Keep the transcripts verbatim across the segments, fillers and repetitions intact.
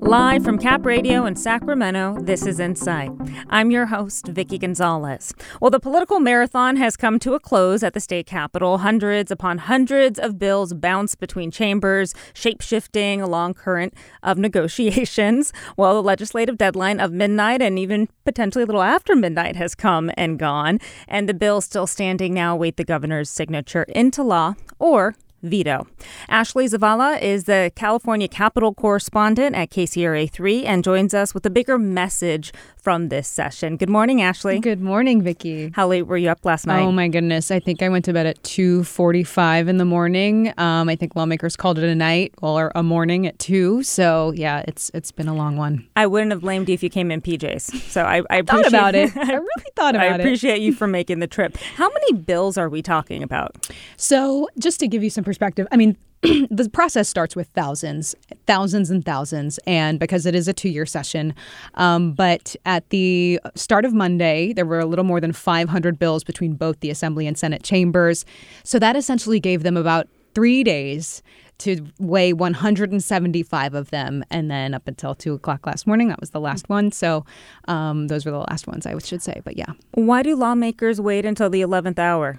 Live from Cap Radio in Sacramento, this is Insight. I'm your host, Vicky Gonzalez. Well, the political marathon has come to a close at the state capitol. Hundreds upon hundreds of bills bounce between chambers, shape-shifting along current of negotiations. Well, the legislative deadline of midnight and even potentially a little after midnight has come and gone. And the bills still standing now await the governor's signature into law or veto. Ashley Zavala is the California Capitol correspondent at K C R A three and joins us with a bigger message from this session. Good morning, Ashley. Good morning, Vicky. How late were you up last night? Oh, my goodness. I think I went to bed at two forty-five in the morning. Um, I think lawmakers called it a night or a morning at two. So, yeah, it's it's been a long one. I wouldn't have blamed you if you came in P Js. So I, I, I thought about it. I really thought about it. I appreciate it. you for making the trip. How many bills are we talking about? So just to give you some perspective, I mean, the process starts with thousands, thousands and thousands, and because it is a two-year session. Um, but at the start of Monday, there were a little more than five hundred bills between both the Assembly and Senate chambers. So that essentially gave them about three days to weigh one hundred seventy-five of them. And then up until two o'clock last morning, that was the last one. So um, those were the last ones, I should say. But yeah. Why do lawmakers wait until the eleventh hour?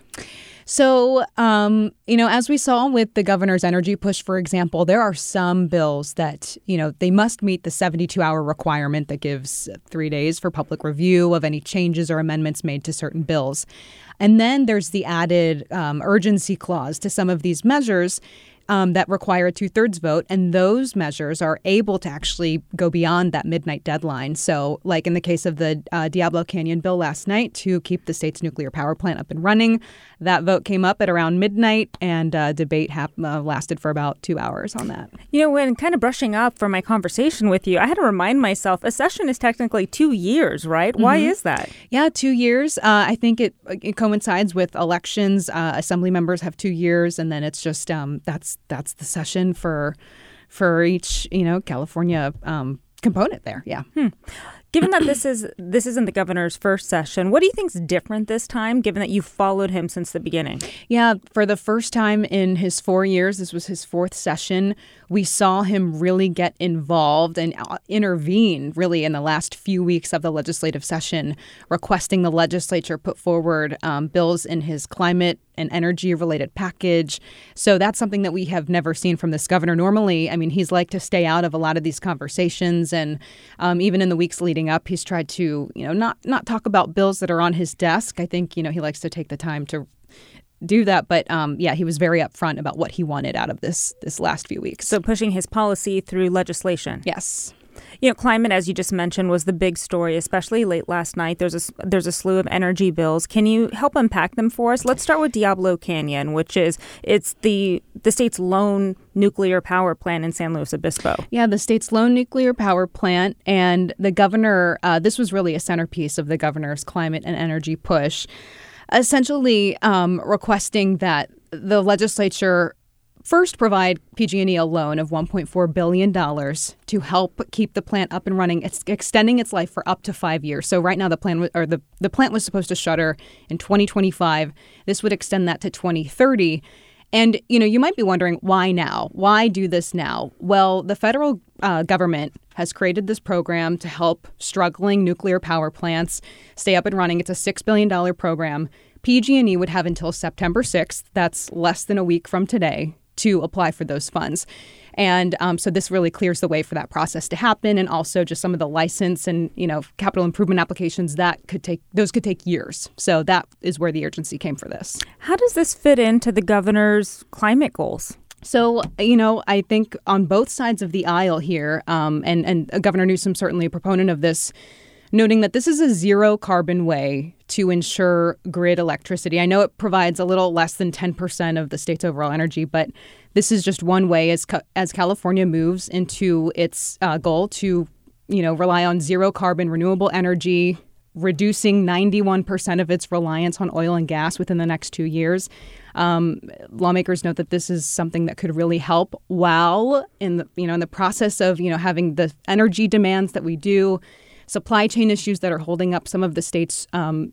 So, um, you know, as we saw with the governor's energy push, for example, there are some bills that, you know, they must meet the seventy-two hour requirement that gives three days for public review of any changes or amendments made to certain bills. And then there's the added um, urgency clause to some of these measures Um, that require a two-thirds vote, and those measures are able to actually go beyond that midnight deadline. So, like in the case of the uh, Diablo Canyon bill last night to keep the state's nuclear power plant up and running, that vote came up at around midnight, and uh, debate hap- uh, lasted for about two hours on that. You know, when kind of brushing up for my conversation with you, I had to remind myself a session is technically two years, right? Mm-hmm. Why is that? Yeah, two years. Uh, I think it, it coincides with elections. Uh, assembly members have two years, and then it's just um, that's That's the session for for each, you know, California um, component there. Yeah. Hmm. Given that this is this isn't the governor's first session, what do you think is different this time, given that you've followed him since the beginning? Yeah, for the first time in his four years, this was his fourth session, we saw him really get involved and intervene really in the last few weeks of the legislative session, requesting the legislature put forward um, bills in his climate and energy related package. So that's something that we have never seen from this governor. Normally, I mean, he's like to stay out of a lot of these conversations. And um, even in the weeks leading up, he's tried to, you know, not not talk about bills that are on his desk. I think, you know, he likes to take the time to do that. But um, yeah, he was very upfront about what he wanted out of this this last few weeks. So pushing his policy through legislation. Yes. You know, climate, as you just mentioned, was the big story, especially late last night. There's a, there's a slew of energy bills. Can you help unpack them for us? Let's start with Diablo Canyon, which is it's the the state's lone nuclear power plant in San Luis Obispo. Yeah, the state's lone nuclear power plant. And the governor, uh, this was really a centerpiece of the governor's climate and energy push, essentially um, requesting that the legislature first provide P G and E a loan of one point four billion dollars to help keep the plant up and running. It's extending its life for up to five years. So right now the plan or the, the plant was supposed to shutter in twenty twenty-five. This would extend that to twenty thirty. And, you know, you might be wondering, why now? Why do this now? Well, the federal uh, government has created this program to help struggling nuclear power plants stay up and running. It's a six billion dollars program. P G and E would have until September sixth, that's less than a week from today, to apply for those funds. And um, so this really clears the way for that process to happen. And also just some of the license and, you know, capital improvement applications that could take, those could take years. So that is where the urgency came for this. How does this fit into the governor's climate goals? So, you know, I think on both sides of the aisle here, um, and, and Governor Newsom certainly a proponent of this, noting that this is a zero carbon way to ensure grid electricity. I know it provides a little less than ten percent of the state's overall energy, but this is just one way as as California moves into its uh, goal to, you know, rely on zero carbon renewable energy, reducing ninety-one percent of its reliance on oil and gas within the next two years. Um, lawmakers note that this is something that could really help while in the, you know, in the process of, you know, having the energy demands that we do, supply chain issues that are holding up some of the state's um,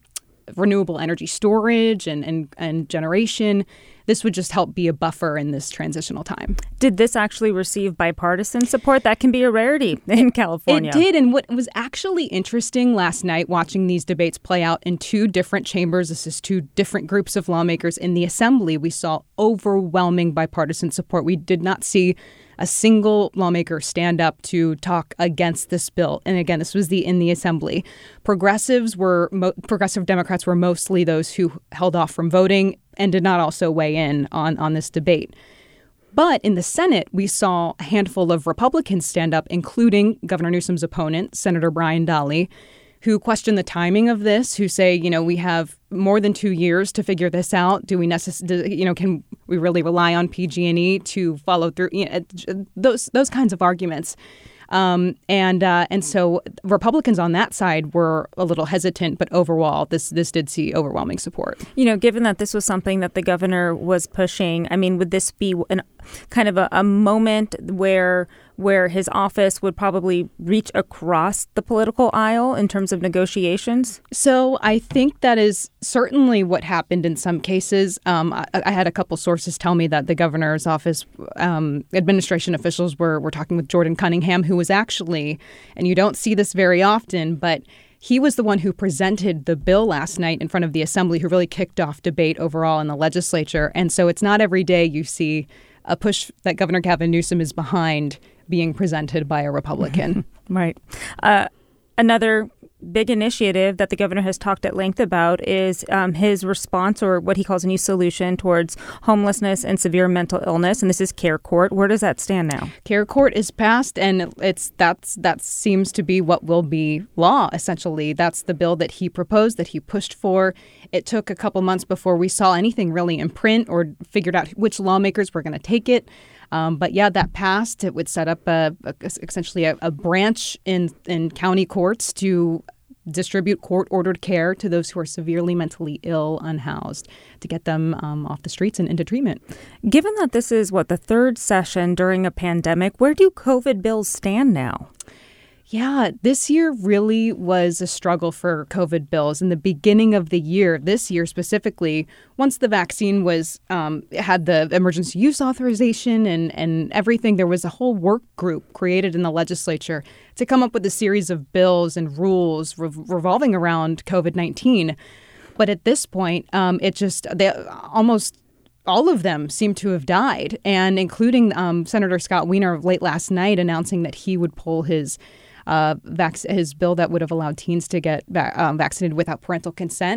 renewable energy storage and, and, and generation. This would just help be a buffer in this transitional time. Did this actually receive bipartisan support? That can be a rarity in California. It did. And what was actually interesting last night, watching these debates play out in two different chambers, this is two different groups of lawmakers in the Assembly, we saw overwhelming bipartisan support. We did not see a single lawmaker stand up to talk against this bill. And again, this was the in the Assembly. Progressives were, mo- progressive Democrats were mostly those who held off from voting and did not also weigh in on, on this debate. But in the Senate, we saw a handful of Republicans stand up, including Governor Newsom's opponent, Senator Brian Dahle, who question the timing of this, who say, you know, we have more than two years to figure this out. Do we necessarily, you know, can we really rely on P G and E to follow through? You know, those those kinds of arguments. Um, and uh, and so Republicans on that side were a little hesitant, but overall, this this did see overwhelming support. You know, given that this was something that the governor was pushing, I mean, would this be an kind of a, a moment where where his office would probably reach across the political aisle in terms of negotiations? So I think that is certainly what happened in some cases. Um, I, I had a couple sources tell me that the governor's office um, administration officials were, were talking with Jordan Cunningham, who was actually, and you don't see this very often, but he was the one who presented the bill last night in front of the Assembly, who really kicked off debate overall in the legislature. And so it's not every day you see a push that Governor Gavin Newsom is behind being presented by a Republican. Right. Uh, another big initiative that the governor has talked at length about is um, his response, or what he calls a new solution towards homelessness and severe mental illness. And this is Care Court. Where does that stand now? Care Court is passed, and it's that's that seems to be what will be law, essentially. That's the bill that he proposed, that he pushed for. It took a couple months before we saw anything really in print or figured out which lawmakers were going to take it. Um, but yeah, that passed. It would set up a, a, essentially a, a branch in, in county courts to distribute court-ordered care to those who are severely mentally ill, unhoused, to get them um, off the streets and into treatment. Given that this is, what, the third session during a pandemic, where do COVID bills stand now? Yeah, this year really was a struggle for COVID bills. In the beginning of the year, this year specifically, once the vaccine was um, had the emergency use authorization and, and everything, there was a whole work group created in the legislature to come up with a series of bills and rules re- revolving around COVID nineteen. But at this point, um, it just they almost all of them seem to have died, and including um, Senator Scott Wiener late last night announcing that he would pull his Uh, vac- his bill that would have allowed teens to get va- um, vaccinated without parental consent,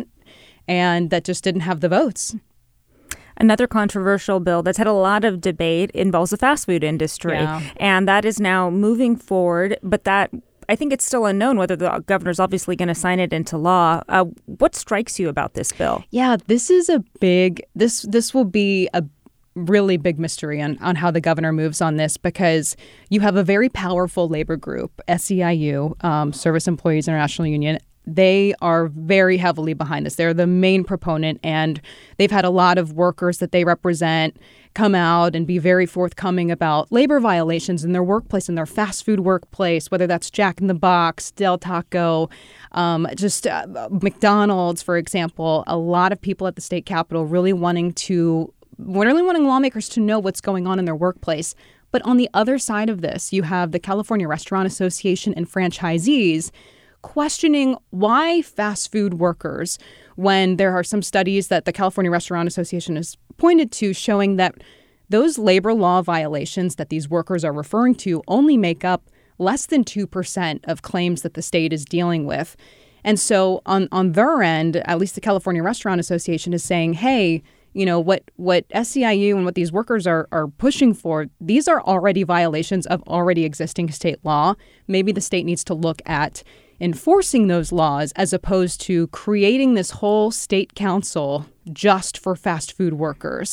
and that just didn't have the votes. Another controversial bill that's had a lot of debate involves the fast food industry, yeah. and that is now moving forward, but that I think it's still unknown whether the governor's obviously going to sign it into law. Uh, what strikes you about this bill? Yeah, this is a big, this this will be a really big mystery on, on how the governor moves on this, because you have a very powerful labor group, S E I U, um, Service Employees International Union. They are very heavily behind this. They're the main proponent, and they've had a lot of workers that they represent come out and be very forthcoming about labor violations in their workplace, in their fast food workplace, whether that's Jack in the Box, Del Taco, um, just uh, McDonald's, for example. A lot of people at the state capitol really wanting to really wanting lawmakers to know what's going on in their workplace. But on the other side of this, you have the California Restaurant Association and franchisees questioning why fast food workers, when there are some studies that the California Restaurant Association has pointed to showing that those labor law violations that these workers are referring to only make up less than two percent of claims that the state is dealing with. And so on, on their end, at least the California Restaurant Association is saying, hey, you know, what what S E I U and what these workers are, are pushing for, these are already violations of already existing state law. Maybe the state needs to look at enforcing those laws as opposed to creating this whole state council just for fast food workers.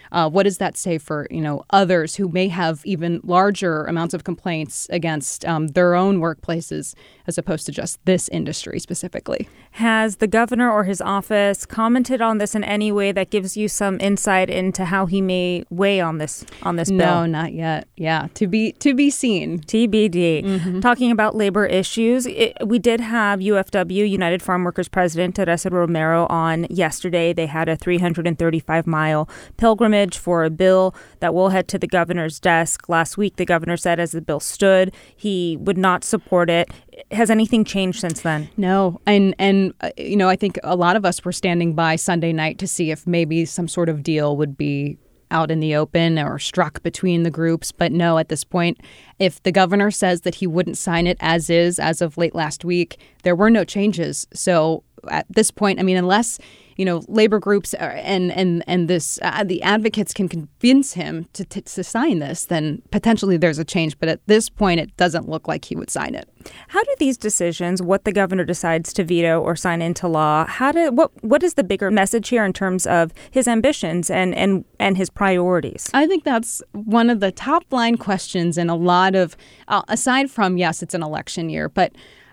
Uh, what does that say for, you know, others who may have even larger amounts of complaints against um, their own workplaces as opposed to just this industry specifically? Has the governor or his office commented on this in any way that gives you some insight into how he may weigh on this on this bill? No, not yet. Yeah, to be to be seen. T B D. Mm-hmm. Talking about labor issues, it, we did have U F W, United Farm Workers President Teresa Romero, on yesterday. They had a three hundred thirty-five mile pilgrimage for a bill that will head to the governor's desk. Last week, the governor said as the bill stood, he would not support it. Has anything changed since then? No. And, and uh, you know, I think a lot of us were standing by Sunday night to see if maybe some sort of deal would be out in the open or struck between the groups. But no, at this point, if the governor says that he wouldn't sign it as is as of late last week, there were no changes. So at this point, I mean, unless, you know, labor groups are, and and and this uh, the advocates can convince him to, to to sign this, then potentially there's a change. But at this point, it doesn't look like he would sign it. How do these decisions, what the governor decides to veto or sign into law, how do what what is the bigger message here in terms of his ambitions and and and his priorities? I think that's one of the top line questions in a lot of, uh, aside from, yes, it's an election year, but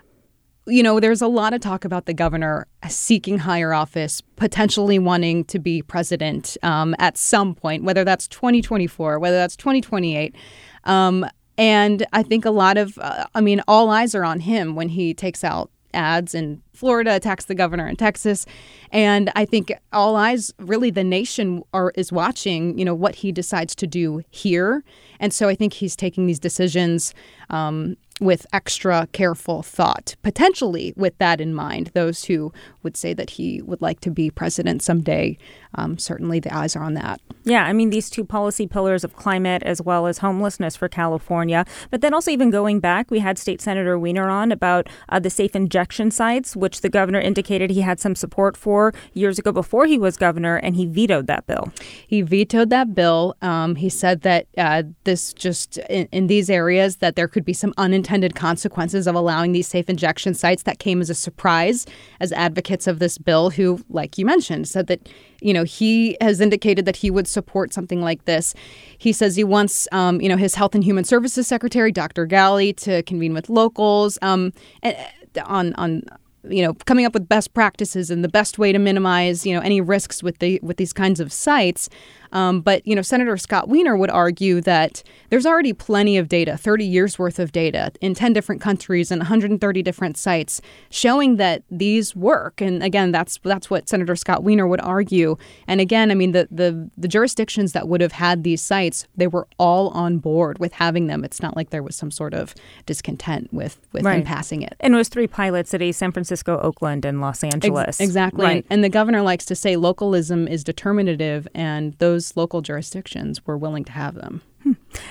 you know, there's a lot of talk about the governor seeking higher office, potentially wanting to be president um, at some point, whether that's twenty twenty-four, whether that's twenty twenty-eight. Um, and I think a lot of, uh, I mean, all eyes are on him when he takes out ads in Florida, attacks the governor in Texas. And I think all eyes, really the nation are is watching, you know, what he decides to do here. And so I think he's taking these decisions um, with extra careful thought, potentially with that in mind. Those who would say that he would like to be president someday, um, certainly the eyes are on that. Yeah, I mean, these two policy pillars of climate as well as homelessness for California. But then also even going back, we had State Senator Wiener on about uh, the safe injection sites, which the governor indicated he had some support for years ago before he was governor, and he vetoed that bill. He vetoed that bill. Um, he said that uh, this just in, in these areas that there could be some unintended consequences of allowing these safe injection sites. That came as a surprise as advocates of this bill who, like you mentioned, said that, you know, he has indicated that he would support something like this. He says he wants, um, you know, his Health and Human Services Secretary, Doctor Ghaly, to convene with locals um, on on. you know, coming up with best practices and the best way to minimize, you know, any risks with the with these kinds of sites. Um, but, you know, Senator Scott Wiener would argue that there's already plenty of data, thirty years worth of data in ten different countries and one hundred thirty different sites showing that these work. And again, that's that's what Senator Scott Wiener would argue. And again, I mean, the, the, the jurisdictions that would have had these sites, they were all on board with having them. It's not like there was some sort of discontent with, with right. them passing it. And it was three pilot cities, San Francisco, Oakland, and Los Angeles. Ex- exactly. Right. And, and the governor likes to say localism is determinative, and those local jurisdictions were willing to have them. Hmm.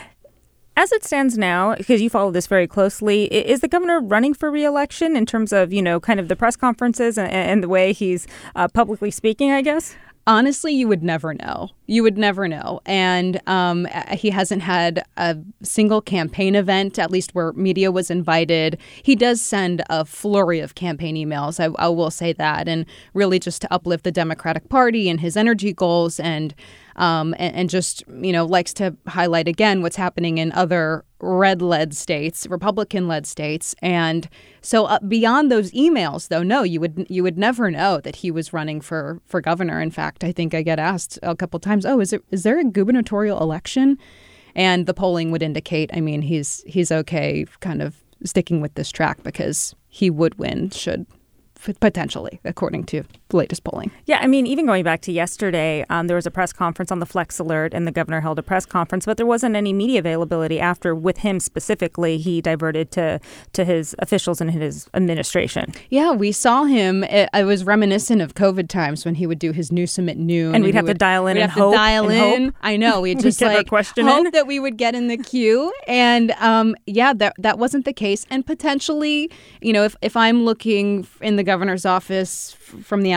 As it stands now, because you follow this very closely, is the governor running for re-election in terms of, you know, kind of the press conferences and, and the way he's uh, publicly speaking, I guess? Honestly, you would never know. You would never know. And um, he hasn't had a single campaign event, at least where media was invited. He does send a flurry of campaign emails, I, I will say that, and really just to uplift the Democratic Party and his energy goals, and um, and, and just, you know, likes to highlight again what's happening in other red-led states, Republican-led states. And so uh, beyond those emails, though, no, you would you would never know that he was running for, for governor. In fact, I think I get asked a couple times, oh, is it is there a gubernatorial election? And the polling would indicate, I mean, he's he's okay kind of sticking with this track because he would win should potentially, according to the latest polling. Yeah, I mean, even going back to yesterday, um, there was a press conference on the Flex Alert, and the governor held a press conference, but there wasn't any media availability after. With him specifically, he diverted to to his officials and his administration. Yeah, we saw him. It, it was reminiscent of COVID times when he would do his Newsom at noon, and, and we'd have would, to dial in we'd and have hope. To dial and in. Hope. I know. We'd just we'd like question hope in. that we would get in the queue, and um, yeah, that that wasn't the case. And potentially, you know, if if I'm looking in the governor's office from the outside,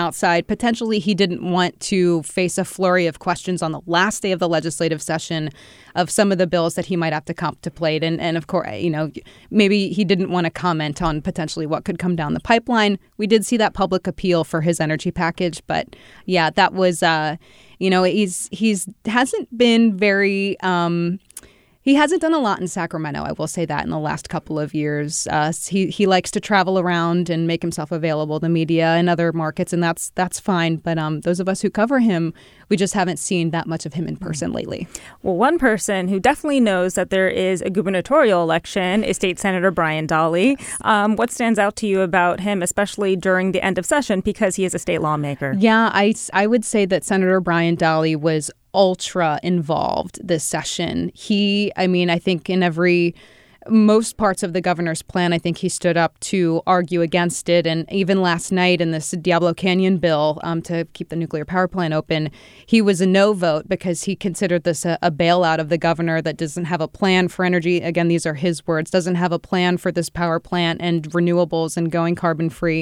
outside. Potentially, he didn't want to face a flurry of questions on the last day of the legislative session of some of the bills that he might have to contemplate. And, and of course, you know, maybe he didn't want to comment on potentially what could come down the pipeline. We did see that public appeal for his energy package. But yeah, that was, uh, you know, he's he's hasn't been very um, He hasn't done a lot in Sacramento, I will say that, in the last couple of years. Uh, he he likes to travel around and make himself available to media and other markets, and that's that's fine. But um, those of us who cover him, we just haven't seen that much of him in person lately. Well, one person who definitely knows that there is a gubernatorial election is State Senator Brian Dahle. Um, what stands out to you about him, especially during the end of session, because he is a state lawmaker? Yeah, I, I would say that Senator Brian Dahle was ultra involved this session. He, I mean, I think in every, most parts of the governor's plan, I think he stood up to argue against it. And even last night in this Diablo Canyon bill um, to keep the nuclear power plant open, he was a no vote because he considered this a, a bailout of the governor that doesn't have a plan for energy. Again, these are his words, doesn't have a plan for this power plant and renewables and going carbon free.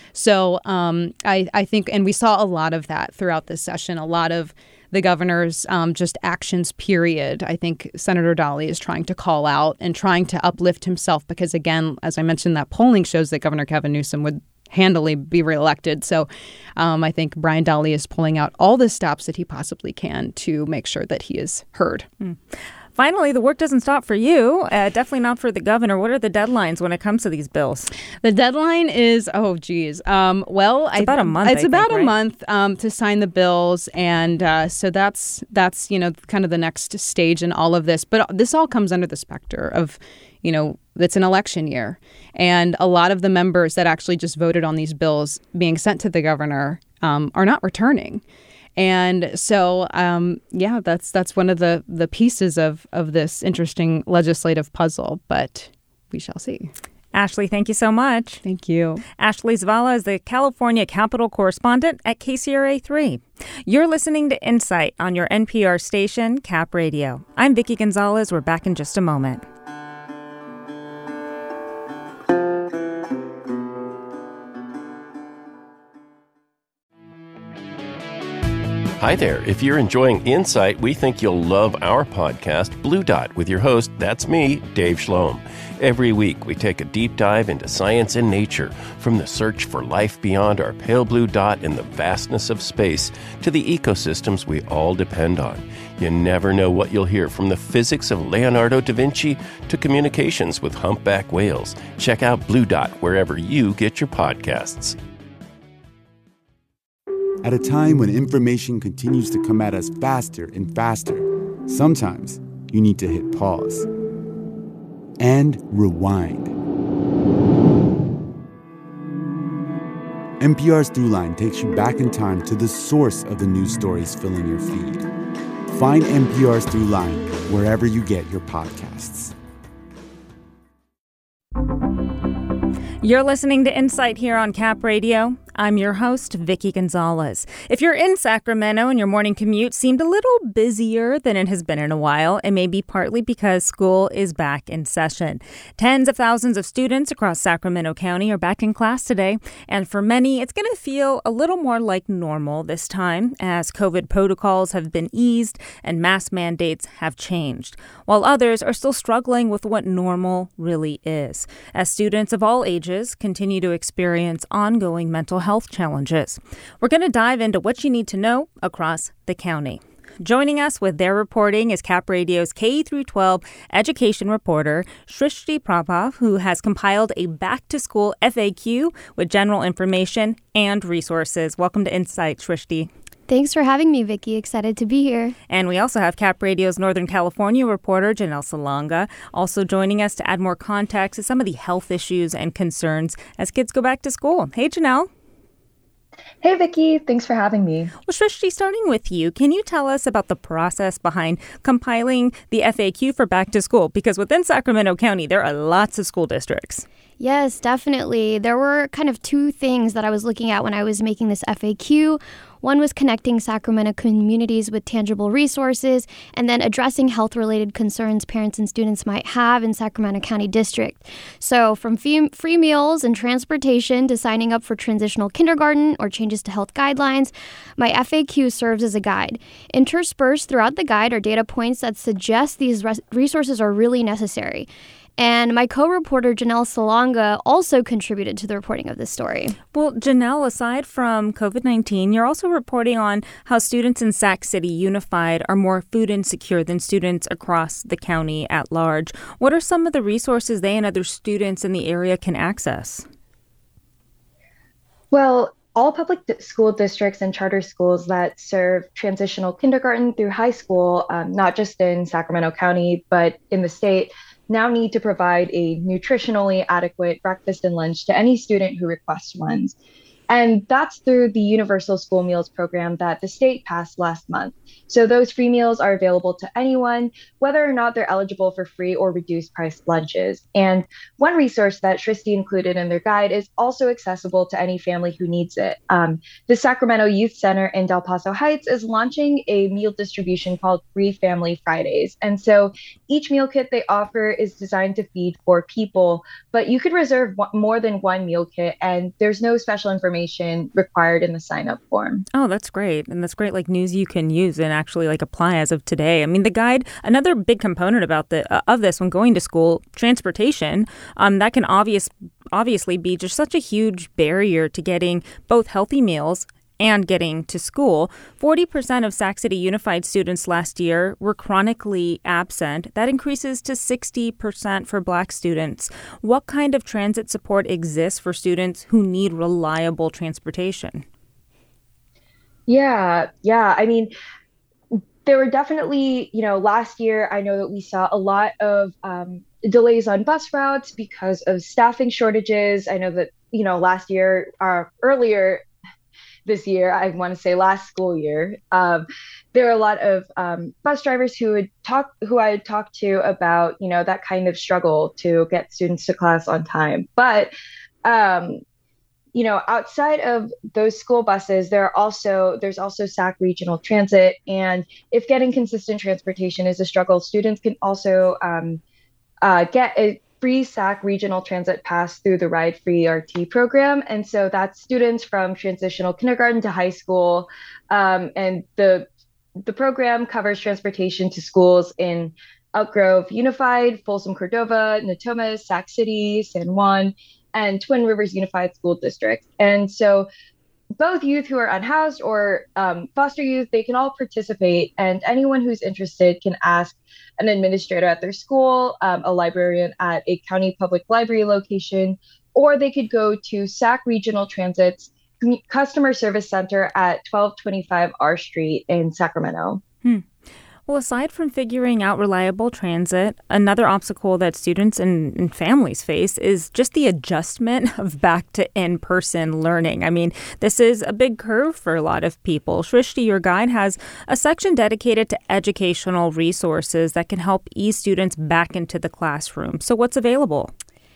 So um, I, I think, and we saw a lot of that throughout this session, a lot of the governor's um, just actions, period. I think Senator Dahle is trying to call out and trying to uplift himself because, again, as I mentioned, that polling shows that Governor Gavin Newsom would handily be reelected. So um, I think Brian Dahle is pulling out all the stops that he possibly can to make sure that he is heard. Mm. Finally, the work doesn't stop for you. Uh, definitely not for the governor. What are the deadlines when it comes to these bills? The deadline is, oh, geez. Um, well, it's I, about a month. It's I about think, a right? month um, to sign the bills. And uh, so that's, that's, you know, kind of the next stage in all of this. But this all comes under the specter of, you know, it's an election year. And a lot of the members that actually just voted on these bills being sent to the governor um, are not returning. And so, um, yeah, that's that's one of the, the pieces of, of this interesting legislative puzzle, but we shall see. Ashley, thank you so much. Thank you. Ashley Zavala is the California Capitol correspondent at K C R A three. You're listening to Insight on your N P R station, Cap Radio. I'm Vicki Gonzalez. We're back in just a moment. Hi there. If you're enjoying Insight, we think you'll love our podcast, Blue Dot, with your host, that's me, Dave Schloem. Every week, we take a deep dive into science and nature, from the search for life beyond our pale blue dot in the vastness of space to the ecosystems we all depend on. You never know what you'll hear, from the physics of Leonardo da Vinci to communications with humpback whales. Check out Blue Dot wherever you get your podcasts. At a time when information continues to come at us faster and faster, sometimes you need to hit pause and rewind. N P R's Throughline takes you back in time to the source of the news stories filling your feed. Find N P R's Throughline wherever you get your podcasts. You're listening to Insight here on Cap Radio. I'm your host, Vicki Gonzalez. If you're in Sacramento and your morning commute seemed a little busier than it has been in a while, it may be partly because school is back in session. Tens of thousands of students across Sacramento County are back in class today, and for many, it's going to feel a little more like normal this time as COVID protocols have been eased and mask mandates have changed, while others are still struggling with what normal really is, as students of all ages continue to experience ongoing mental health challenges. We're going to dive into what you need to know across the county. Joining us with their reporting is Cap Radio's K through twelve education reporter, Shrishti Prabha, who has compiled a back-to-school F A Q with general information and resources. Welcome to Insight, Shrishti. Thanks for having me, Vicki. Excited to be here. And we also have Cap Radio's Northern California reporter, Janelle Salonga, also joining us to add more context to some of the health issues and concerns as kids go back to school. Hey, Janelle. Hey, Vicki. Thanks for having me. Well, Shrishti, starting with you, can you tell us about the process behind compiling the F A Q for back to school? Because within Sacramento County, there are lots of school districts. Yes, definitely. There were kind of two things that I was looking at when I was making this F A Q. One was connecting Sacramento communities with tangible resources, and then addressing health-related concerns parents and students might have in Sacramento County District. So from fee- free meals and transportation to signing up for transitional kindergarten or changes to health guidelines, my F A Q serves as a guide. Interspersed throughout the guide are data points that suggest these res- resources are really necessary. And my co-reporter, Janelle Salonga, also contributed to the reporting of this story. Well, Janelle, aside from COVID nineteen, you're also reporting on how students in Sac City Unified are more food insecure than students across the county at large. What are some of the resources they and other students in the area can access? Well, all public di- school districts and charter schools that serve transitional kindergarten through high school, um, not just in Sacramento County, but in the state, now need to provide a nutritionally adequate breakfast and lunch to any student who requests one. And that's through the Universal School Meals program that the state passed last month. So those free meals are available to anyone, whether or not they're eligible for free or reduced price lunches. And one resource that Shristi included in their guide is also accessible to any family who needs it. Um, the Sacramento Youth Center in Del Paso Heights is launching a meal distribution called Free Family Fridays. And so each meal kit they offer is designed to feed four people, but you could reserve one, more than one meal kit, and there's no special information required in the sign-up form. Oh, that's great. And that's great, like, news you can use and actually, like, apply as of today. I mean, the guide, another big component about the uh, of this when going to school, transportation, um, that can obvious, obviously be just such a huge barrier to getting both healthy meals and getting to school. forty percent of Sac City Unified students last year were chronically absent. That increases to sixty percent for Black students. What kind of transit support exists for students who need reliable transportation? Yeah, yeah. I mean, there were definitely, you know, last year, I know that we saw a lot of um, delays on bus routes because of staffing shortages. I know that, you know, last year, or earlier, this year, I want to say last school year, um, there are a lot of um, bus drivers who would talk, who I had talked to about, you know, that kind of struggle to get students to class on time. But, um, you know, outside of those school buses, there are also there's also Sac Regional Transit, and if getting consistent transportation is a struggle, students can also um, uh, get a free Sac Regional Transit Pass through the Ride Free R T program. And so that's students from transitional kindergarten to high school. Um, and the the program covers transportation to schools in Elk Grove Unified, Folsom Cordova, Natomas, Sac City, San Juan, and Twin Rivers Unified School District. And so both youth who are unhoused or um, foster youth, they can all participate, and anyone who's interested can ask an administrator at their school, um, a librarian at a county public library location, or they could go to Sac Regional Transit's Customer Service Center at twelve twenty-five R Street in Sacramento. Hmm. Well, aside from figuring out reliable transit, another obstacle that students and, and families face is just the adjustment of back to in-person learning. I mean, this is a big curve for a lot of people. Shristi, your guide has a section dedicated to educational resources that can help ease students back into the classroom. So what's available?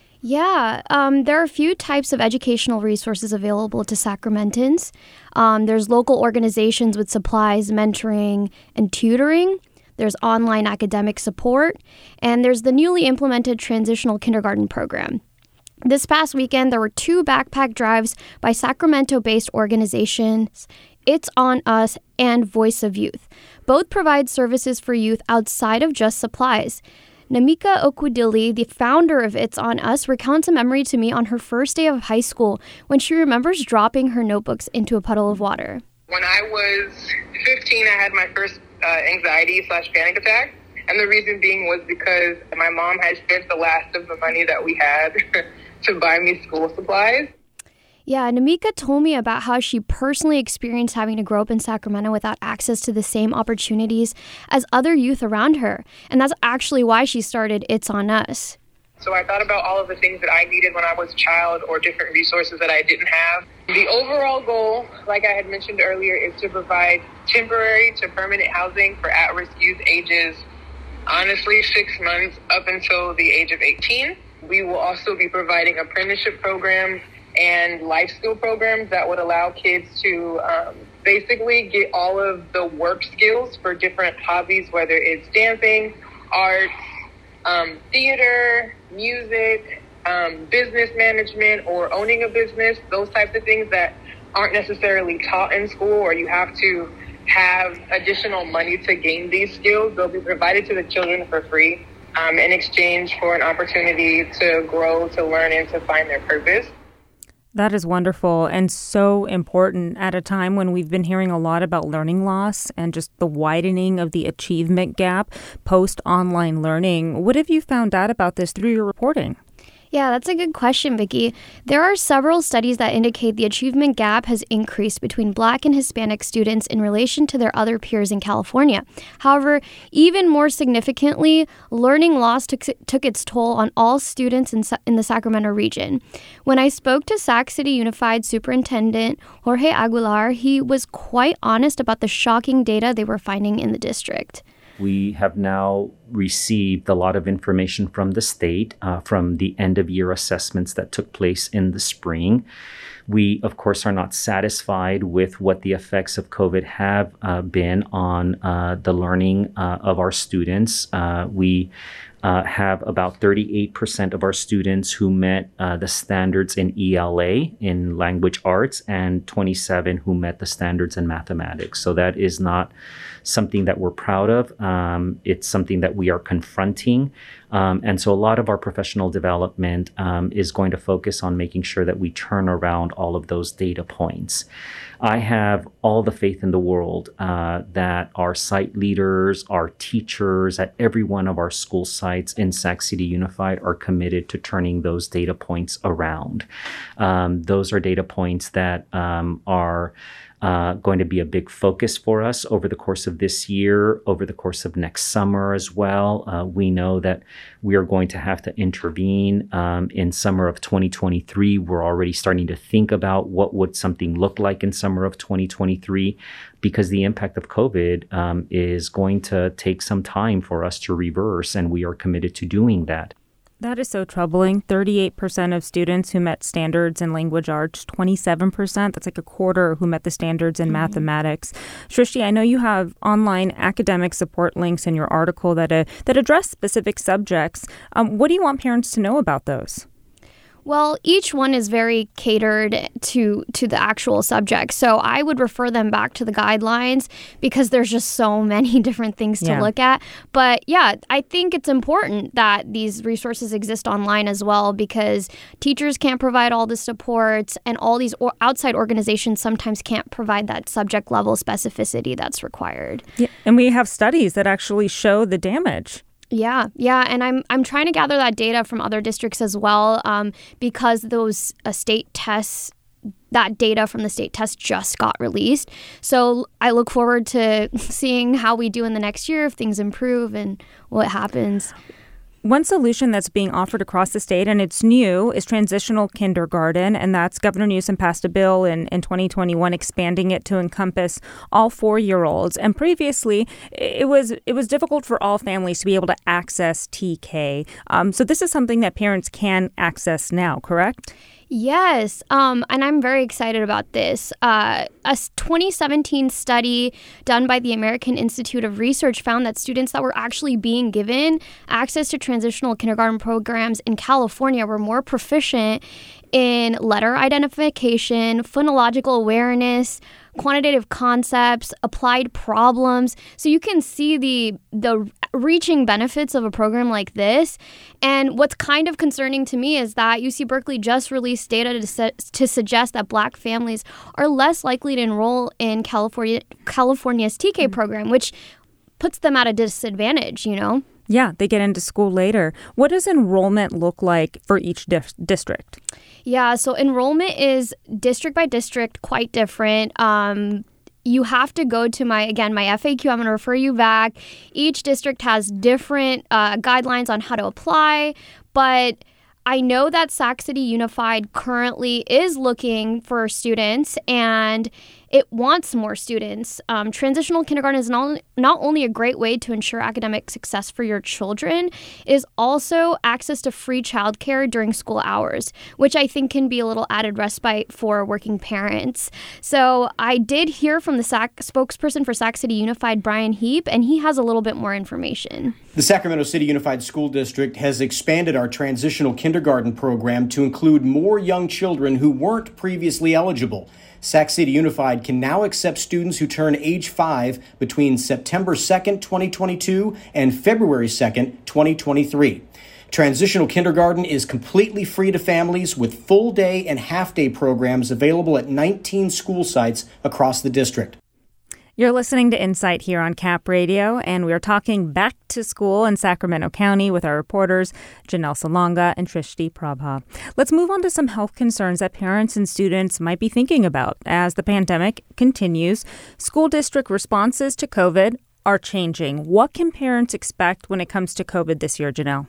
Yeah, um, there are a few types of educational resources available to Sacramentans. Um, there's local organizations with supplies, mentoring, and tutoring. There's online academic support. And there's the newly implemented transitional kindergarten program. This past weekend, there were two backpack drives by Sacramento-based organizations, It's On Us and Voice of Youth. Both provide services for youth outside of just supplies. Namika Okwudili, the founder of It's On Us, recounts a memory to me on her first day of high school when she remembers dropping her notebooks into a puddle of water. When I was fifteen, I had my first uh, anxiety slash panic attack. And the reason being was because my mom had spent the last of the money that we had to buy me school supplies. Yeah, Namika told me about how she personally experienced having to grow up in Sacramento without access to the same opportunities as other youth around her. And that's actually why she started It's On Us. So I thought about all of the things that I needed when I was a child or different resources that I didn't have. The overall goal, like I had mentioned earlier, is to provide temporary to permanent housing for at-risk youth ages, honestly, six months up until the age of eighteen. We will also be providing apprenticeship programs and life skill programs that would allow kids to um, basically get all of the work skills for different hobbies, whether it's dancing, art, um, theater, music, um, business management, or owning a business, those types of things that aren't necessarily taught in school, or you have to have additional money to gain these skills. They'll be provided to the children for free um, in exchange for an opportunity to grow, to learn, and to find their purpose. That is wonderful and so important at a time when we've been hearing a lot about learning loss and just the widening of the achievement gap post-online learning. What have you found out about this through your reporting? Yeah, that's a good question, Vicki. There are several studies that indicate the achievement gap has increased between Black and Hispanic students in relation to their other peers in California. However, even more significantly, learning loss took, took its toll on all students in, in the Sacramento region. When I spoke to Sac City Unified Superintendent Jorge Aguilar, he was quite honest about the shocking data they were finding in the district. We have now received a lot of information from the state, uh, from the end-of-year assessments that took place in the spring. We, of course, are not satisfied with what the effects of COVID have uh, been on uh, the learning uh, of our students. Uh, we uh, have about thirty-eight percent of our students who met uh, the standards in E L A, in language arts, and twenty-seven who met the standards in mathematics. So that is not something that we're proud of. Um, it's something that we are confronting. Um, and so a lot of our professional development um, is going to focus on making sure that we turn around all of those data points. I have all the faith in the world uh, that our site leaders, our teachers at every one of our school sites in Sac City Unified are committed to turning those data points around. Um, those are data points that um, are Uh, going to be a big focus for us over the course of this year, over the course of next summer as well. Uh, we know that we are going to have to intervene um, in summer of twenty twenty-three. We're already starting to think about what would something look like in summer of twenty twenty-three, because the impact of COVID um, is going to take some time for us to reverse, and we are committed to doing that. That is so troubling. thirty-eight percent of students who met standards in language arts, twenty-seven percent, that's like a quarter who met the standards in mm-hmm. mathematics. Shrishti, I know you have online academic support links in your article that uh, that address specific subjects. Um, what do you want parents to know about those? Well, each one is very catered to to the actual subject. So I would refer them back to the guidelines because there's just so many different things to yeah. look at. But yeah, I think it's important that these resources exist online as well, because teachers can't provide all the supports, and all these or- outside organizations sometimes can't provide that subject level specificity that's required. Yeah, and we have studies that actually show the damage. Yeah, yeah, and I'm I'm trying to gather that data from other districts as well, um, because those uh, state tests, that data from the state test just got released. So I look forward to seeing how we do in the next year, if things improve and what happens. One solution that's being offered across the state, and it's new, is transitional kindergarten. And that's Governor Newsom passed a bill in, in twenty twenty-one expanding it to encompass all four-year-olds. And previously, it was it was difficult for all families to be able to access T K. Um, so this is something that parents can access now, correct? Yes, um, and I'm very excited about this. Uh, a twenty seventeen study done by the American Institute of Research found that students that were actually being given access to transitional kindergarten programs in California were more proficient in letter identification, phonological awareness, quantitative concepts, applied problems. So you can see the the reaching benefits of a program like this. And what's kind of concerning to me is that U C Berkeley just released data to, su- to suggest that Black families are less likely to enroll in California California's T K program, which puts them at a disadvantage, you know? Yeah, they get into school later. What does enrollment look like for each dif- district? Yeah, so enrollment is district by district, quite different. Um, you have to go to my, again, my F A Q. I'm going to refer you back. Each district has different uh, guidelines on how to apply, but I know that Sac City Unified currently is looking for students, and it wants more students. Um, transitional kindergarten is not, not only a great way to ensure academic success for your children, it is also access to free childcare during school hours, which I think can be a little added respite for working parents. So I did hear from the S A C spokesperson for Sac City Unified, Brian Heap, and he has a little bit more information. The Sacramento City Unified School District has expanded our transitional kindergarten program to include more young children who weren't previously eligible. Sac City Unified can now accept students who turn age five between September second, twenty twenty-two and February second, twenty twenty-three. Transitional kindergarten is completely free to families with full day and half day programs available at nineteen school sites across the district. You're listening to Insight here on Cap Radio, and we're talking back to school in Sacramento County with our reporters Janelle Salonga and Trishti Prabha. Let's move on to some health concerns that parents and students might be thinking about as the pandemic continues. School district responses to COVID are changing. What can parents expect when it comes to COVID this year, Janelle?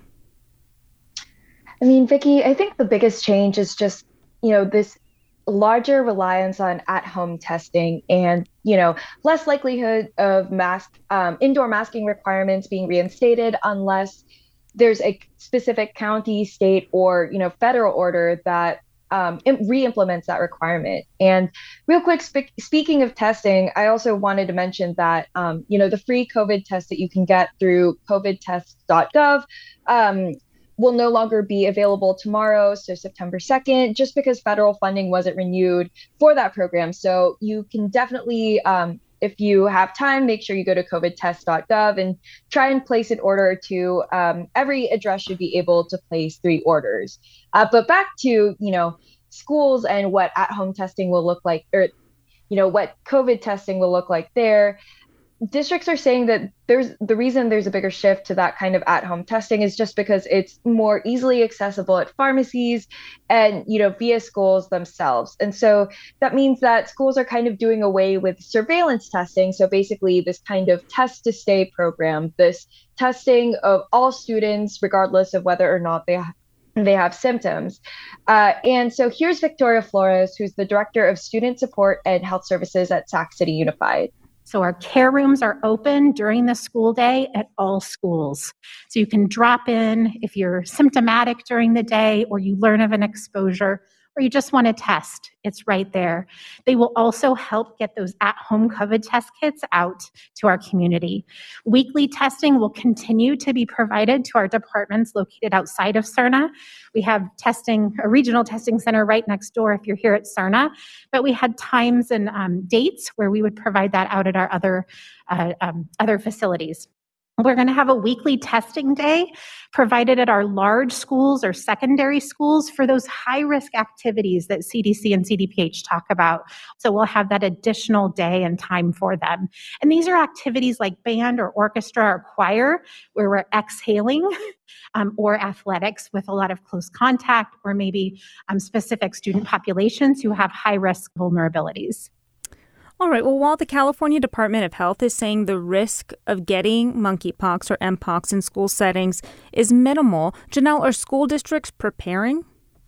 I mean, Vicki, I think the biggest change is just, you know, this larger reliance on at-home testing and, you know, less likelihood of mask um, indoor masking requirements being reinstated unless there's a specific county, state, or, you know, federal order that um, re-implements that requirement. And real quick, spe- speaking of testing, I also wanted to mention that, um, you know, the free COVID test that you can get through covid test dot gov um, will no longer be available tomorrow, so September second, just because federal funding wasn't renewed for that program. So you can definitely, um, if you have time, make sure you go to covid test dot gov and try and place an order to, um, every address should be able to place three orders. Uh, but back to, you know, schools and what at-home testing will look like, or, you know, what COVID testing will look like there. Districts are saying that there's the reason there's a bigger shift to that kind of at-home testing is just because it's more easily accessible at pharmacies and, you know, via schools themselves. And so that means that schools are kind of doing away with surveillance testing. So basically this kind of test to stay program, this testing of all students, regardless of whether or not they have they have symptoms. Uh, and so here's Victoria Flores, who's the Director of Student Support and Health Services at Sac City Unified. So our care rooms are open during the school day at all schools. So you can drop in if you're symptomatic during the day or you learn of an exposure or you just want to test. It's right there. They will also help get those at-home COVID test kits out to our community. Weekly testing will continue to be provided to our departments located outside of C E R N A. We have testing, a regional testing center right next door if you're here at C E R N A, but we had times and um, dates where we would provide that out at our other, uh, um, other facilities. We're going to have a weekly testing day provided at our large schools or secondary schools for those high-risk activities that C D C and C D P H talk about. So we'll have that additional day and time for them. And these are activities like band or orchestra or choir, where we're exhaling, um, or athletics with a lot of close contact, or maybe um, specific student populations who have high-risk vulnerabilities. All right. Well, while the California Department of Health is saying the risk of getting monkeypox or mpox in school settings is minimal, Janelle, are school districts preparing?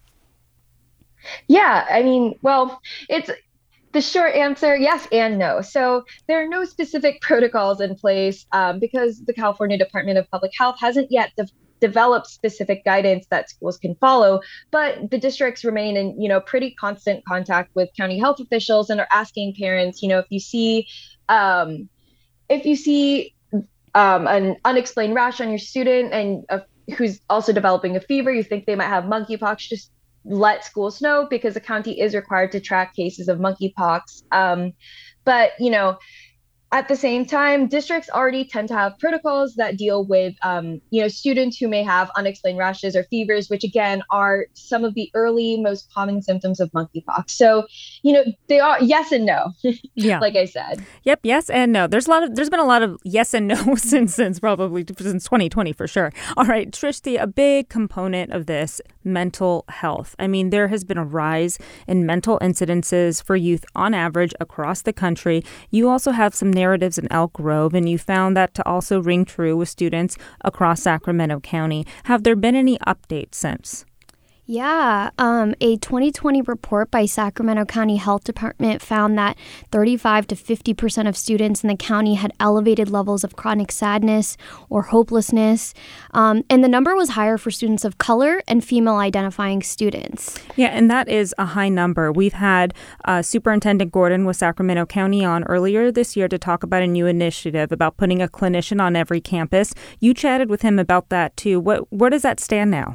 Yeah, I mean, well, it's the short answer, yes and no. So there are no specific protocols in place um, because the California Department of Public Health hasn't yet de- developed specific guidance that schools can follow. But the districts remain in, you know, pretty constant contact with county health officials and are asking parents, you know, if you see, um, if you see um, an unexplained rash on your student and uh, who's also developing a fever, you think they might have monkeypox, just let schools know, because the county is required to track cases of monkeypox. Um, but, you know, at the same time, districts already tend to have protocols that deal with, um, you know, students who may have unexplained rashes or fevers, which again are some of the early, most common symptoms of monkeypox. So, you know, they are yes and no. Yeah, like I said. Yep, yes and no. There's a lot of there's been a lot of yes and no since since probably since twenty twenty for sure. All right, Trishti, a big component of this, mental health. I mean, there has been a rise in mental incidences for youth on average across the country. You also have some narratives in Elk Grove, and you found that to also ring true with students across Sacramento County. Have there been any updates since? Yeah, um, a twenty twenty report by Sacramento County Health Department found that thirty-five to fifty percent of students in the county had elevated levels of chronic sadness or hopelessness. Um, and the number was higher for students of color and female identifying students. Yeah, and that is a high number. We've had uh, Superintendent Gordon with Sacramento County on earlier this year to talk about a new initiative about putting a clinician on every campus. You chatted with him about that too. What, where does that stand now?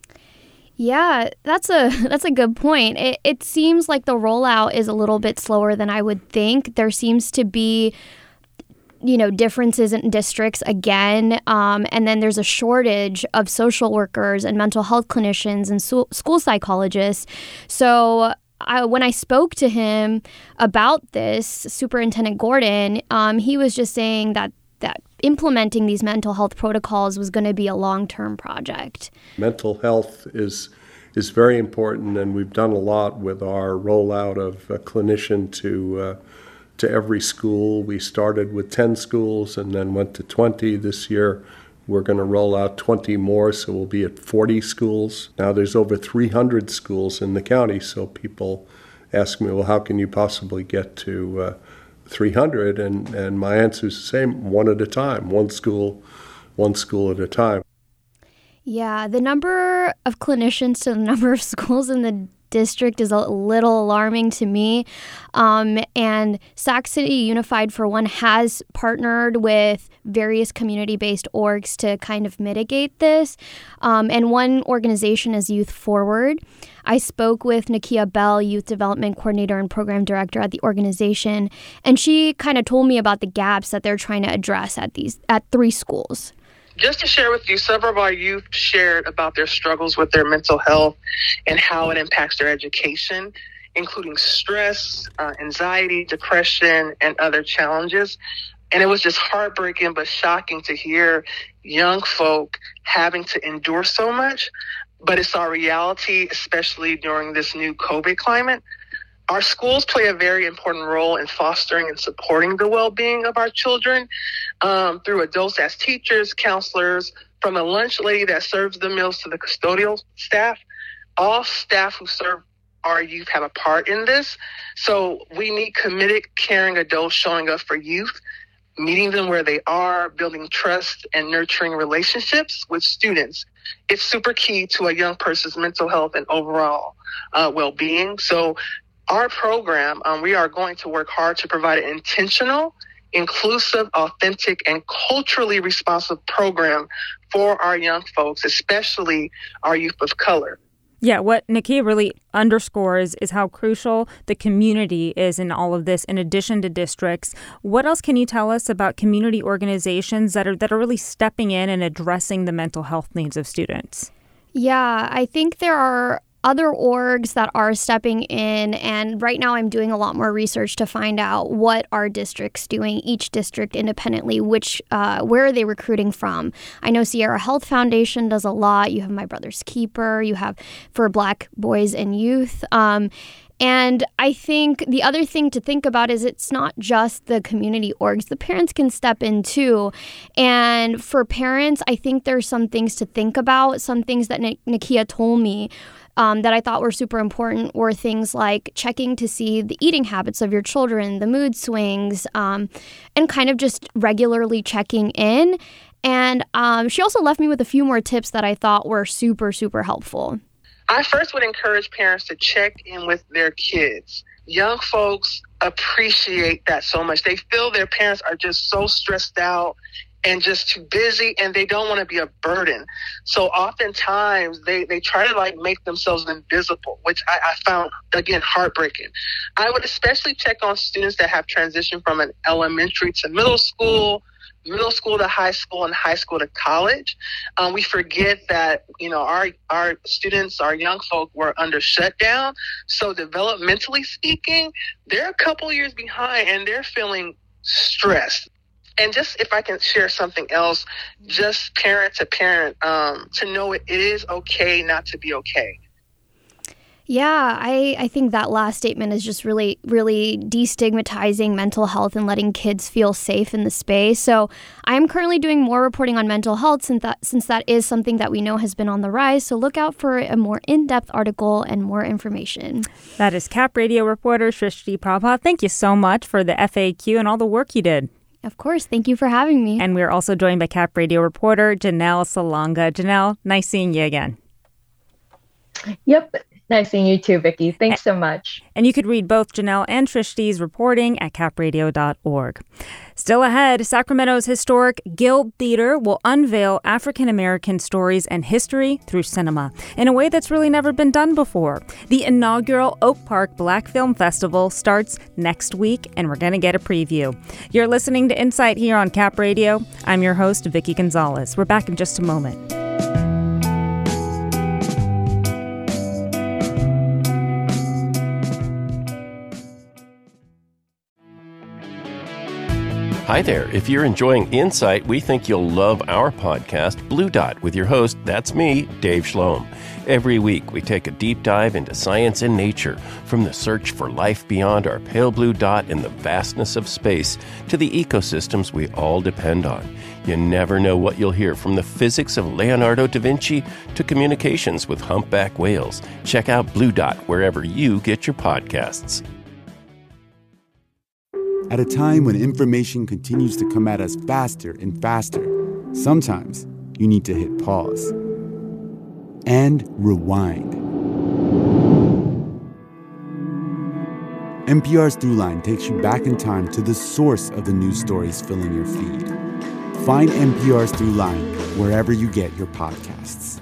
Yeah, that's a that's a good point. It, it seems like the rollout is a little bit slower than I would think. There seems to be, you know, differences in districts again, um, and then there's a shortage of social workers and mental health clinicians and so- school psychologists. So I, when I spoke to him about this, Superintendent Gordon, um, he was just saying that that implementing these mental health protocols was going to be a long-term project. Mental health is is very important, and we've done a lot with our rollout of a clinician to uh, to every school. We started with ten schools and then went to twenty. This year we're going to roll out twenty more, so we'll be at forty schools. Now there's over three hundred schools in the county, so people ask me, well, how can you possibly get to uh, three hundred, and, and my answer is the same, one at a time, one school, one school at a time. Yeah, the number of clinicians to the number of schools in the district is a little alarming to me. Um, and Sac City Unified, for one, has partnered with various community-based orgs to kind of mitigate this. Um, and one organization is Youth Forward. I spoke with Nakia Bell, Youth Development Coordinator and Program Director at the organization, and she kind of told me about the gaps that they're trying to address at these at three schools. Just to share with you, several of our youth shared about their struggles with their mental health and how it impacts their education, including stress, uh, anxiety, depression, and other challenges. And it was just heartbreaking but shocking to hear young folk having to endure so much. But it's our reality, especially during this new COVID climate. Our schools play a very important role in fostering and supporting the well-being of our children um, through adults as teachers, counselors, from the lunch lady that serves the meals to the custodial staff. All staff who serve our youth have a part in this. So we need committed, caring adults showing up for youth, meeting them where they are, building trust and nurturing relationships with students. It's super key to a young person's mental health and overall uh, well-being. So our program, um, we are going to work hard to provide an intentional, inclusive, authentic, and culturally responsive program for our young folks, especially our youth of color. Yeah, what Nakia really underscores is how crucial the community is in all of this, in addition to districts. What else can you tell us about community organizations that are that are really stepping in and addressing the mental health needs of students? Yeah, I think there are other orgs that are stepping in, and right now I'm doing a lot more research to find out what are districts doing, each district independently, which uh, where are they recruiting from. I know Sierra Health Foundation does a lot. You have My Brother's Keeper. You have for Black Boys and Youth. Um, And I think the other thing to think about is it's not just the community orgs. The parents can step in too. And for parents, I think there's some things to think about, some things that N- Nakia told me um, that I thought were super important were things like checking to see the eating habits of your children, the mood swings, um, and kind of just regularly checking in. And um, she also left me with a few more tips that I thought were super, super helpful. I first would encourage parents to check in with their kids. Young folks appreciate that so much. They feel their parents are just so stressed out and just too busy, and they don't want to be a burden. So oftentimes they, they try to like make themselves invisible, which I, I found, again, heartbreaking. I would especially check on students that have transitioned from an elementary to middle school, middle school to high school, and high school to college. Um, we forget that, you know, our our students, our young folk were under shutdown. So developmentally speaking, they're a couple years behind and they're feeling stressed. And just if I can share something else, just parent to parent, um, to know it, it is okay not to be okay. Yeah, I, I think that last statement is just really, really destigmatizing mental health and letting kids feel safe in the space. So I am currently doing more reporting on mental health since that, since that is something that we know has been on the rise. So look out for a more in-depth article and more information. That is Cap Radio reporter Shrishti Prabha. Thank you so much for the F A Q and all the work you did. Of course. Thank you for having me. And we're also joined by Cap Radio reporter Janelle Salonga. Janelle, nice seeing you again. Yep. Nice seeing you too, Vicki. Thanks so much. And you could read both Janelle and Shrishti's reporting at cap radio dot org. Still ahead, Sacramento's historic Guild Theater will unveil African-American stories and history through cinema in a way that's really never been done before. The inaugural Oak Park Black Film Festival starts next week, and we're going to get a preview. You're listening to Insight here on Cap Radio. I'm your host, Vicki Gonzalez. We're back in just a moment. Hi there. If you're enjoying Insight, we think you'll love our podcast, Blue Dot, with your host, that's me, Dave Schloem. Every week, we take a deep dive into science and nature, from the search for life beyond our pale blue dot in the vastness of space to the ecosystems we all depend on. You never know what you'll hear, from the physics of Leonardo da Vinci to communications with humpback whales. Check out Blue Dot wherever you get your podcasts. At a time when information continues to come at us faster and faster, sometimes you need to hit pause and rewind. N P R's Throughline takes you back in time to the source of the news stories filling your feed. Find N P R's Throughline wherever you get your podcasts.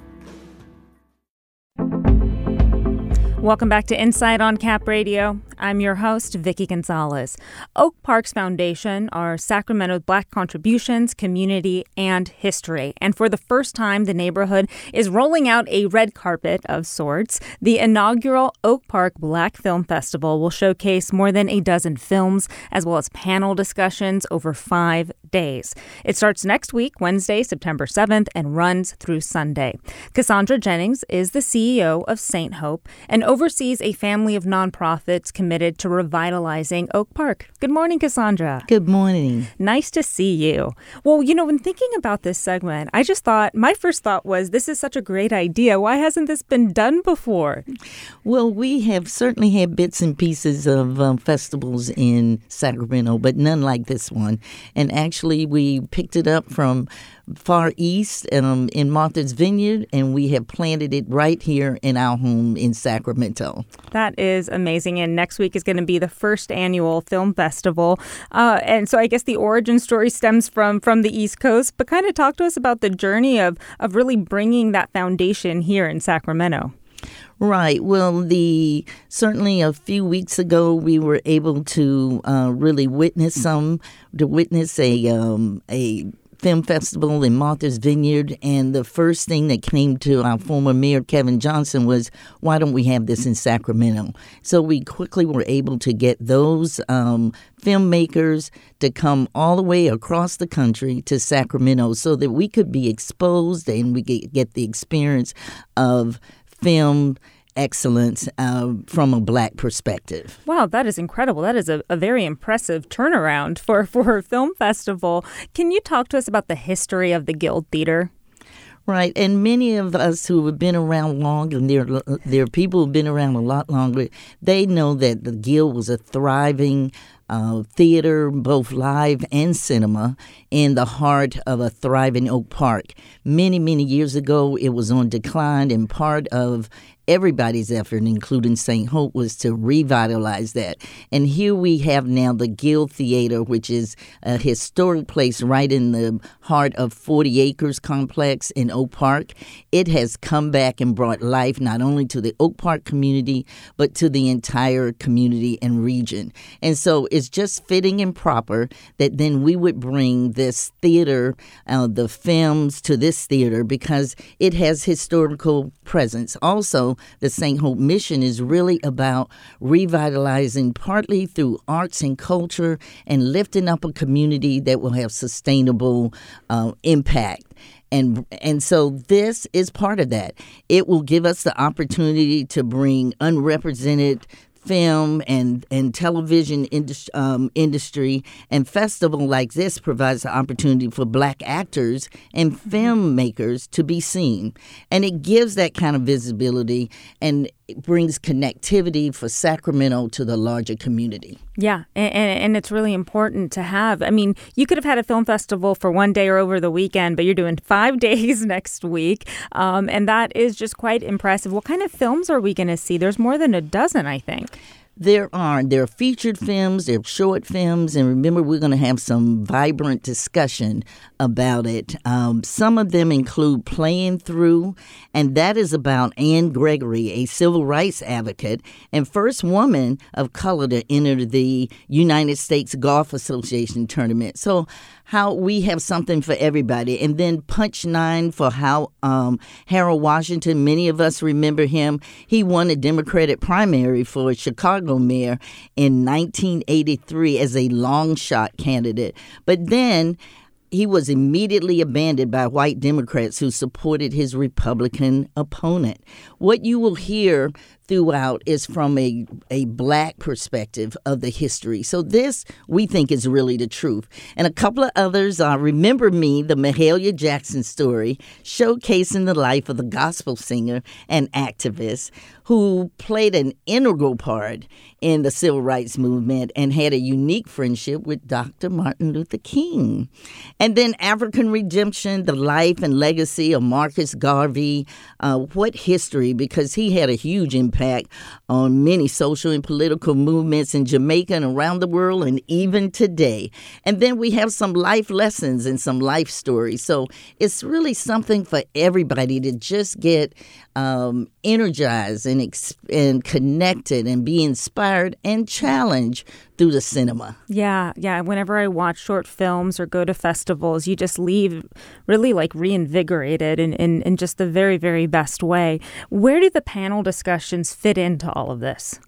Welcome back to Insight on Cap Radio. I'm your host, Vicki Gonzalez. Oak Park's foundation are Sacramento's Black contributions, community, and history. And for the first time, the neighborhood is rolling out a red carpet of sorts. The inaugural Oak Park Black Film Festival will showcase more than a dozen films, as well as panel discussions over five days. It starts next week, Wednesday, September seventh, and runs through Sunday. Cassandra Jennings is the C E O of Saint Hope and oversees a family of nonprofits committed to revitalizing Oak Park. Good morning, Cassandra. Good morning. Nice to see you. Well, you know, when thinking about this segment, I just thought, my first thought was, this is such a great idea. Why hasn't this been done before? Well, we have certainly had bits and pieces of um, festivals in Sacramento, but none like this one. And actually, we picked it up from far east um, in Martha's Vineyard, and we have planted it right here in our home in Sacramento. That is amazing. And next week is going to be the first annual film festival. Uh, and so I guess the origin story stems from from the East Coast, but kind of talk to us about the journey of, of really bringing that foundation here in Sacramento. Right. Well, the certainly a few weeks ago, we were able to uh, really witness some, to witness a um, a film festival in Martha's Vineyard, and the first thing that came to our former mayor, Kevin Johnson, was, why don't we have this in Sacramento? So we quickly were able to get those um, filmmakers to come all the way across the country to Sacramento so that we could be exposed and we could get the experience of film excellence uh, from a Black perspective. Wow, that is incredible. That is a, a very impressive turnaround for, for a film festival. Can you talk to us about the history of the Guild Theater? Right, and many of us who have been around long, and there, there are people who have been around a lot longer, they know that the Guild was a thriving uh, theater, both live and cinema, in the heart of a thriving Oak Park. Many, many years ago, it was on decline, and part of everybody's effort, including Saint Hope, was to revitalize that. And here we have now the Guild Theater, which is a historic place right in the heart of forty acres complex in Oak Park. It has come back and brought life not only to the Oak Park community, but to the entire community and region. And so it's just fitting and proper that then we would bring this theater, uh, the films, to this theater because it has historical presence. Also, the Saint Hope mission is really about revitalizing, partly through arts and culture, and lifting up a community that will have sustainable uh, impact. And and so this is part of that. It will give us the opportunity to bring unrepresented film and, and television indus- um, industry, and festival like this provides the opportunity for Black actors and filmmakers to be seen. And it gives that kind of visibility, and it brings connectivity for Sacramento to the larger community. Yeah, and, and it's really important to have. I mean, you could have had a film festival for one day or over the weekend, but you're doing five days next week, um, and that is just quite impressive. What kind of films are we going to see? There's more than a dozen, I think. There are. There are featured films, there are short films, and remember, we're going to have some vibrant discussion about it. Um, some of them include Playing Through, and that is about Anne Gregory, a civil rights advocate and first woman of color to enter the United States Golf Association tournament. So how we have something for everybody. And then Punch Nine for how um, Harold Washington, many of us remember him. He won a Democratic primary for Chicago mayor in nineteen eighty-three as a long shot candidate. But then he was immediately abandoned by white Democrats who supported his Republican opponent. What you will hear throughout is from a, a Black perspective of the history. So this, we think, is really the truth. And a couple of others are Remember Me, the Mahalia Jackson story, showcasing the life of the gospel singer and activist who played an integral part in the civil rights movement and had a unique friendship with Doctor Martin Luther King. And then African Redemption, the life and legacy of Marcus Garvey. Uh, what history, because he had a huge impact on many social and political movements in Jamaica and around the world and even today. And then we have some life lessons and some life stories. So it's really something for everybody to just get um, energized and, ex- and connected and be inspired and challenged through the cinema. Yeah, yeah. Whenever I watch short films or go to festivals, you just leave really like reinvigorated in, in, in just the very, very best way. Where do the panel discussions fit into all of this?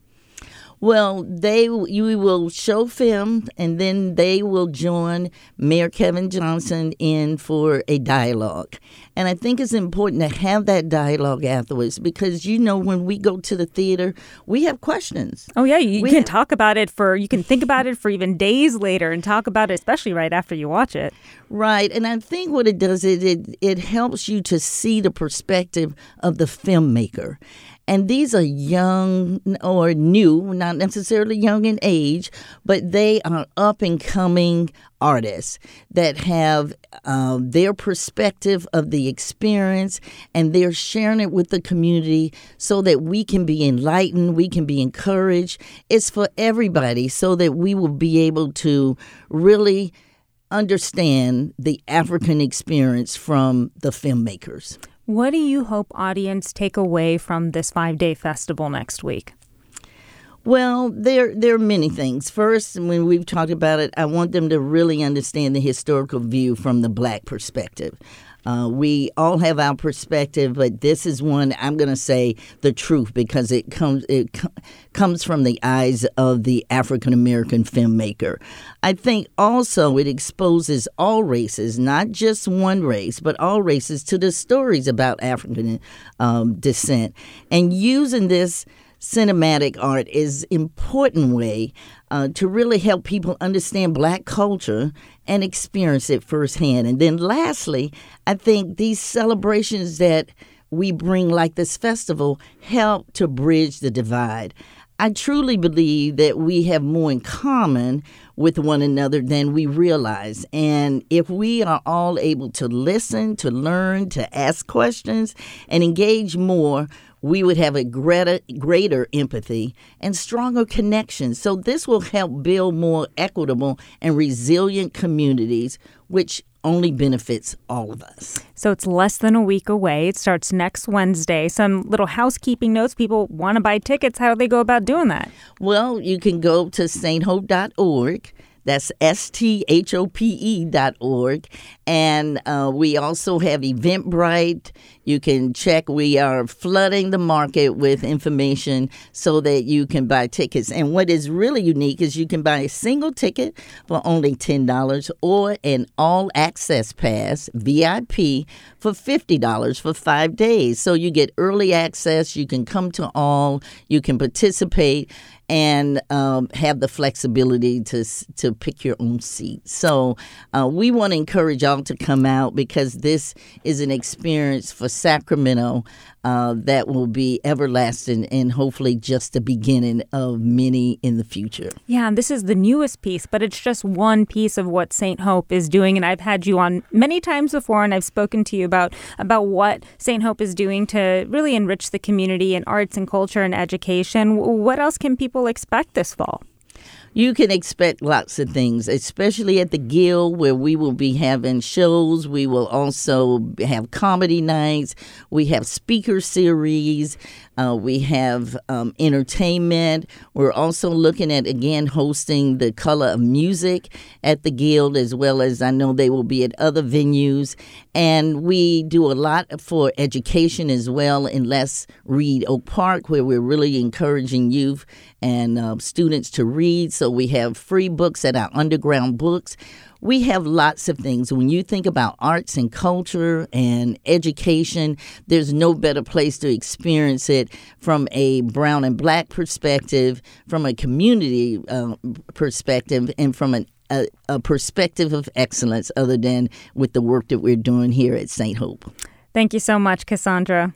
Well, they you will show film, and then they will join Mayor Kevin Johnson in for a dialogue. And I think it's important to have that dialogue afterwards because, you know, when we go to the theater, we have questions. Oh, yeah. You we can have, talk about it for, you can think about it for even days later and talk about it, especially right after you watch it. Right. And I think what it does is it, it helps you to see the perspective of the filmmaker. And these are young or new, not necessarily young in age, but they are up-and-coming artists that have uh, their perspective of the experience, and they're sharing it with the community so that we can be enlightened, we can be encouraged. It's for everybody so that we will be able to really understand the African experience from the filmmakers. What do you hope audience take away from this five-day festival next week? Well, there there are many things. First, when we've talked about it, I want them to really understand the historical view from the Black perspective. Uh, we all have our perspective, but this is one I'm going to say the truth because it comes it co- comes from the eyes of the African American filmmaker. I think also it exposes all races, not just one race, but all races to the stories about African um, descent, and using this cinematic art is an important way uh, to really help people understand Black culture and experience it firsthand. And then lastly, I think these celebrations that we bring, like this festival, help to bridge the divide. I truly believe that we have more in common with one another than we realize. And if we are all able to listen, to learn, to ask questions, and engage more, we would have a greater, greater empathy and stronger connections. So this will help build more equitable and resilient communities, which only benefits all of us. So it's less than a week away. It starts next Wednesday. Some little housekeeping notes. People want to buy tickets. How do they go about doing that? Well, you can go to saint hope dot org. That's S T H O P E dot org. And uh, we also have Eventbrite. You can check. We are flooding the market with information so that you can buy tickets. And what is really unique is you can buy a single ticket for only ten dollars or an all-access pass, V I P, for fifty dollars for five days. So you get early access. You can come to all. You can participate and um, have the flexibility to to pick your own seat. So uh, we want to encourage y'all to come out because this is an experience for Sacramento uh, that will be everlasting and hopefully just the beginning of many in the future. Yeah, and this is the newest piece, but it's just one piece of what Saint Hope is doing. And I've had you on many times before, and I've spoken to you about, about what Saint Hope is doing to really enrich the community in arts and culture and education. What else can people expect this fall? You can expect lots of things, especially at the Guild, where we will be having shows. We will also have comedy nights. We have speaker series. Uh, we have um, entertainment. We're also looking at, again, hosting the Color of Music at the Guild, as well as I know they will be at other venues. And we do a lot for education as well in Les Reed Oak Park, where we're really encouraging youth and uh, students to read. So we have free books at our underground books. We have lots of things. When you think about arts and culture and education, there's no better place to experience it from a brown and black perspective, from a community uh, perspective, and from an, a, a perspective of excellence other than with the work that we're doing here at Saint Hope. Thank you so much, Cassandra.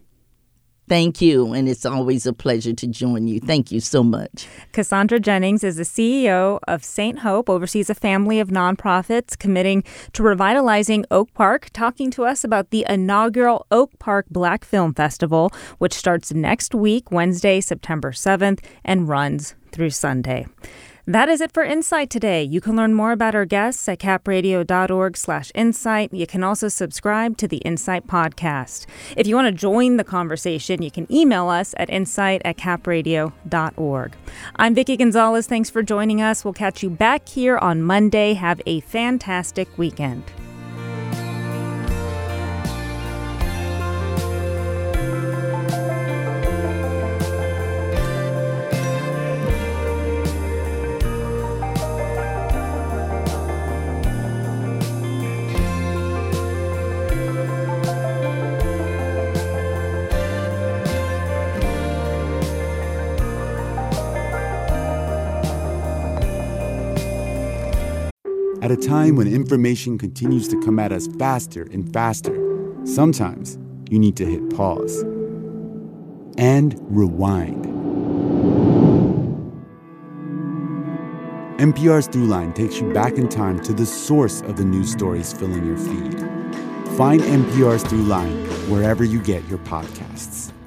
Thank you, and it's always a pleasure to join you. Thank you so much. Cassandra Jennings is the C E O of Saint Hope, oversees a family of nonprofits committing to revitalizing Oak Park, talking to us about the inaugural Oak Park Black Film Festival, which starts next week, Wednesday, September seventh, and runs through Sunday. That is it for Insight today. You can learn more about our guests at capradio.org slash insight. You can also subscribe to the Insight podcast. If you want to join the conversation, you can email us at insight at capradio dot org. I'm Vicki Gonzalez. Thanks for joining us. We'll catch you back here on Monday. Have a fantastic weekend. At a time when information continues to come at us faster and faster, sometimes you need to hit pause and rewind. N P R's Throughline takes you back in time to the source of the news stories filling your feed. Find N P R's Throughline wherever you get your podcasts.